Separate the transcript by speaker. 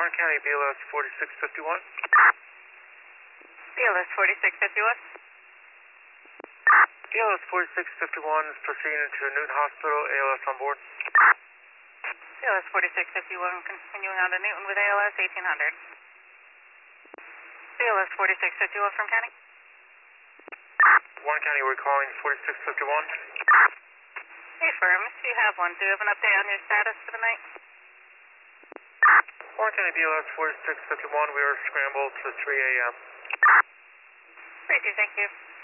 Speaker 1: Warren County BLS 4651.
Speaker 2: BLS 4651.
Speaker 1: BLS 4651 is proceeding to Newton Hospital, ALS on board.
Speaker 2: BLS 4651 continuing on to Newton with ALS 1800. BLS 4651 from County.
Speaker 1: Warren County, we're calling 4651.
Speaker 2: Hey, firm, if you have one, do you have an update on your status for the night?
Speaker 1: Warren County BLS 4651, we are scrambled to 3 a.m.
Speaker 2: Great, thank you.